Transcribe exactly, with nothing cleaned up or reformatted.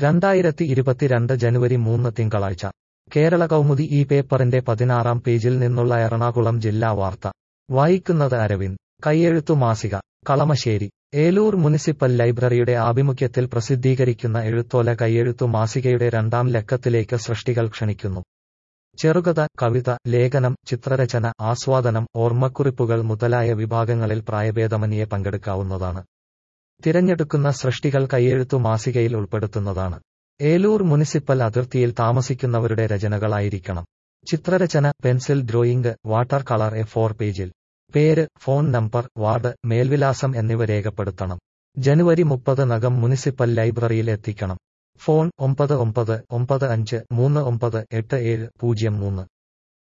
രണ്ടായിരത്തി ഇരുപത്തിരണ്ട് ജനുവരി മൂന്ന് തിങ്കളാഴ്ച കേരള കൗമുദി ഈ പേപ്പറിന്റെ പതിനാറാം പേജിൽ നിന്നുള്ള എറണാകുളം ജില്ലാ വാർത്ത വായിക്കുന്നത് അരവിന്ദ്. കൈയെഴുത്തു മാസിക കളമശ്ശേരി. ഏലൂർ മുനിസിപ്പൽ ലൈബ്രറിയുടെ ആഭിമുഖ്യത്തിൽ പ്രസിദ്ധീകരിക്കുന്ന എഴുത്തോല കൈയെഴുത്തു മാസികയുടെ രണ്ടാം ലക്കത്തിലേക്ക് സൃഷ്ടികൾ ക്ഷണിക്കുന്നു. ചെറുകഥ, കവിത, ലേഖനം, ചിത്രരചന, ആസ്വാദനം, ഓർമ്മക്കുറിപ്പുകൾ മുതലായ വിഭാഗങ്ങളിൽ പ്രായഭേദമന്യേ പങ്കെടുക്കാവുന്നതാണ്. തിരഞ്ഞെടുക്കുന്ന സൃഷ്ടികൾ കൈയെഴുത്തു മാസികയിൽ ഉൾപ്പെടുത്തുന്നതാണ്. ഏലൂർ മുനിസിപ്പൽ അതിർത്തിയിൽ താമസിക്കുന്നവരുടെ രചനകളായിരിക്കണം. ചിത്രരചന, pencil drawing, water colour A four പേജിൽ. പേര്, ഫോൺ നമ്പർ, വാർഡ്, മേൽവിലാസം എന്നിവ രേഖപ്പെടുത്തണം. ജനുവരി മുപ്പതിനകം മുനിസിപ്പൽ ലൈബ്രറിയിൽ എത്തിക്കണം. ഫോൺ ഒമ്പത് ഒമ്പത് ഒമ്പത് അഞ്ച് മൂന്ന് ഒമ്പത് എട്ട് ഏഴ് പൂജ്യം മൂന്ന്.